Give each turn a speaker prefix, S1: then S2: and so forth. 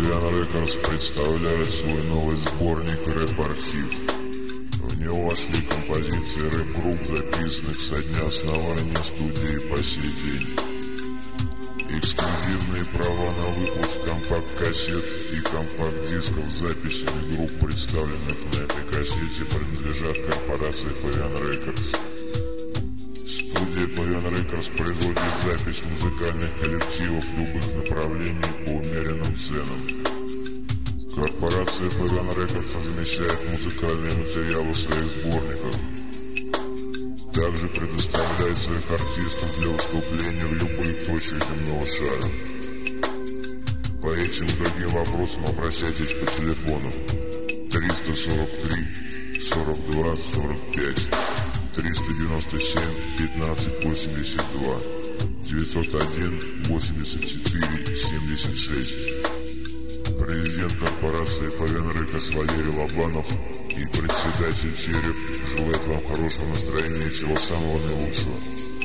S1: Pavilion Records представляет свой новый сборник «Рэп-архив». В него вошли композиции рэп-групп, записанных со дня основания студии по сей день. Эксклюзивные права на выпуск компакт-кассет и компакт-дисков с записями групп, представленных на этой кассете, принадлежат корпорации Pavilion Records. Студия Pavilion Records производит запись музыкальных коллективов любых направлений по умеренным ценам. Корпорация Pavilion Records размещает музыкальные материалы в своих сборниках. Также предоставляет своих артистов для выступления в любых точках земного шара. По этим и другим вопросам обращайтесь по телефону 343 42 45 397 15 82 901 84 76. Президент корпорации Pavilion Records Валерий Лобанов и председатель Череп желает вам хорошего настроения и всего самого наилучшего.